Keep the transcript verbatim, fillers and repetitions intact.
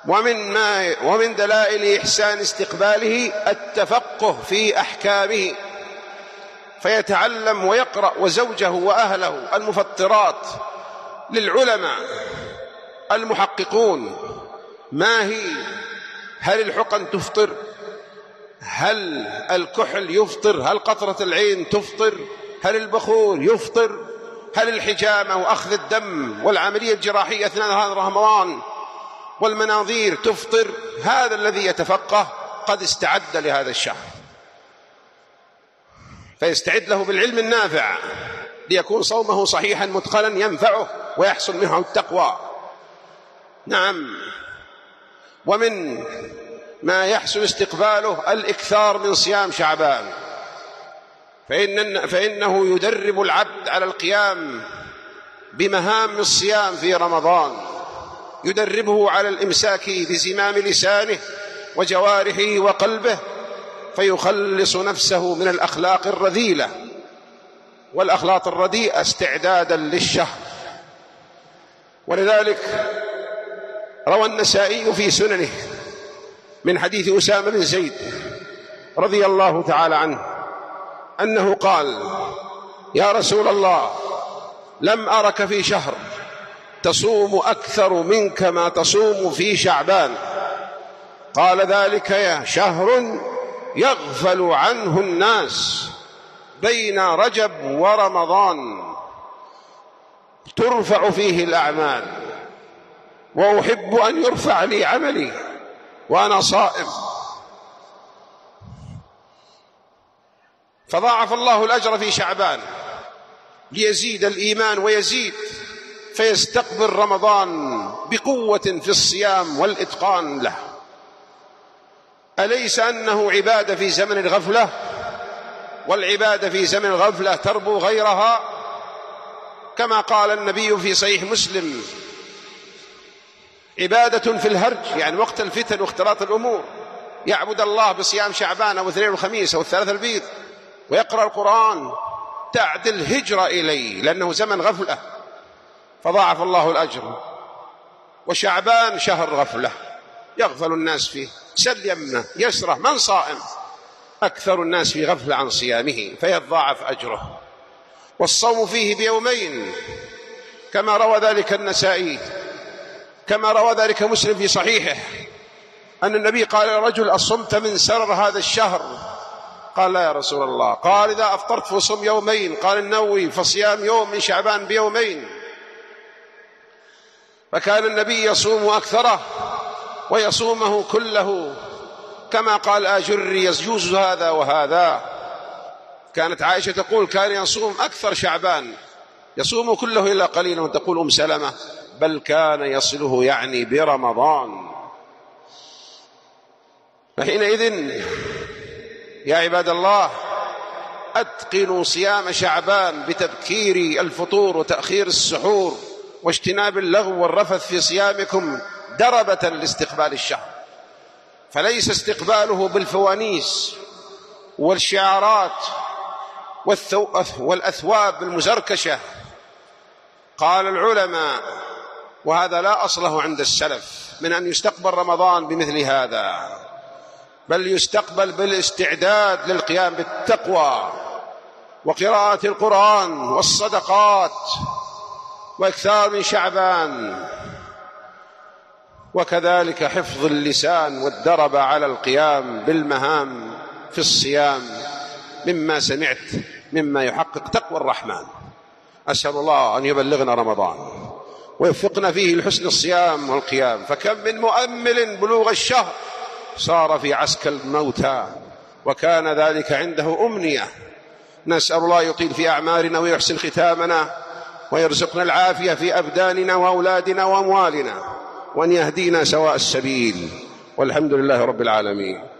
ومن, ما ومن دلائل إحسان استقباله التفقه في أحكامه، فيتعلم ويقرأ، وزوجه وأهله المفطرات للعلماء المحققون ما هي، هل الحقن تفطر؟ هل الكحل يفطر؟ هل قطرة العين تفطر؟ هل البخور يفطر؟ هل الحجامة وأخذ الدم والعملية الجراحية أثناء هذا رمضان والمناظير تفطر؟ هذا الذي يتفقه قد استعد لهذا الشهر، فيستعد له بالعلم النافع ليكون صومه صحيحا متقنا ينفعه ويحصل منه التقوى. نعم. ومن ما يحسن استقباله الإكثار من صيام شعبان، فإن فإنه يدرب العبد على القيام بمهام الصيام في رمضان، يدربه على الإمساك بزمام لسانه وجوارحه وقلبه، فيخلص نفسه من الأخلاق الرذيلة والأخلاق الرديئة استعدادا للشهر. ولذلك روى النسائي في سننه من حديث أسامة بن زيد رضي الله تعالى عنه أنه قال: يا رسول الله، لم أرك في شهر تصوم أكثر منك ما تصوم في شعبان. قال: ذلك يا شهر يغفل عنه الناس بين رجب ورمضان ترفع فيه الأعمال، وأحب أن يرفع لي عملي وأنا صائم. فضاعف الله الأجر في شعبان ليزيد الإيمان ويزيد، فيستقبل رمضان بقوة في الصيام والإتقان له. أليس أنه عبادة في زمن الغفلة؟ والعبادة في زمن الغفلة تربو غيرها، كما قال النبي في صحيح مسلم: عبادة في الهرج، يعني وقت الفتن واختلاط الأمور، يعبد الله بصيام شعبان أو الاثنين والخميس أو الثلاثة البيض ويقرأ القرآن، تعدل هجرة إليه، لأنه زمن غفلة فضاعف الله الأجر. وشعبان شهر غفلة يغفل الناس فيه، سل يمنه يسره، من صائم؟ أكثر الناس في غفلة عن صيامه فيضاعف أجره. والصوم فيه بيومين كما روى ذلك النسائي، كما روى ذلك مسلم في صحيحه أن النبي قال لرجل: أصمت من سرر هذا الشهر؟ قال: لا يا رسول الله. قال: إذا أفطرت فصم يومين. قال النووي: فصيام يوم من شعبان بيومين. فكان النبي يصوم أكثره ويصومه كله، كما قال آجري: يجوز هذا وهذا. كانت عائشة تقول: كان يصوم أكثر شعبان، يصوم كله إلا قليلا. وتقول أم سلمة: بل كان يصله يعني برمضان. فحينئذ يا عباد الله أتقنوا صيام شعبان بتبكير الفطور وتأخير السحور واجتناب اللغو والرفث في صيامكم دربة لاستقبال الشهر، فليس استقباله بالفوانيس والشعارات والأثواب المزركشة. قال العلماء، وهذا لا أصله عند السلف، من أن يستقبل رمضان بمثل هذا، بل يستقبل بالاستعداد للقيام بالتقوى وقراءة القرآن والصدقات وإكثار من شعبان، وكذلك حفظ اللسان والدرب على القيام بالمهام في الصيام، مما سمعت مما يحقق تقوى الرحمن. أسأل الله أن يبلغنا رمضان ويوفقنا فيه لحسن الصيام والقيام. فكم من مؤمل بلوغ الشهر صار في عسكر الموتى وكان ذلك عنده أمنية. نسأل الله يطيل في أعمارنا ويحسن ختامنا ويرزقنا العافية في أبداننا وأولادنا وأموالنا، وأن يهدينا سواء السبيل، والحمد لله رب العالمين.